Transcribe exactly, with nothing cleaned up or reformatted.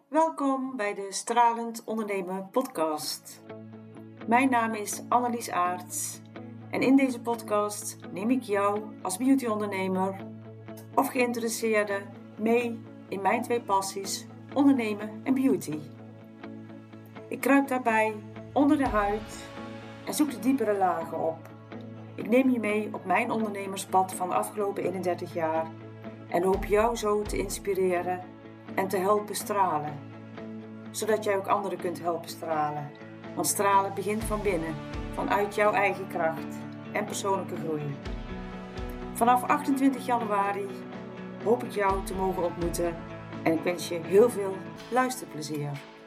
Welkom bij de Stralend Ondernemen podcast. Mijn naam is Annelies Aarts en in deze podcast neem ik jou als beautyondernemer of geïnteresseerde mee in mijn twee passies, ondernemen en beauty. Ik kruip daarbij onder de huid en zoek de diepere lagen op. Ik neem je mee op mijn ondernemerspad van de afgelopen eenendertig jaar en hoop jou zo te inspireren en te helpen stralen. Zodat jij ook anderen kunt helpen stralen. Want stralen begint van binnen, vanuit jouw eigen kracht en persoonlijke groei. Vanaf achtentwintig januari hoop ik jou te mogen ontmoeten en ik wens je heel veel luisterplezier.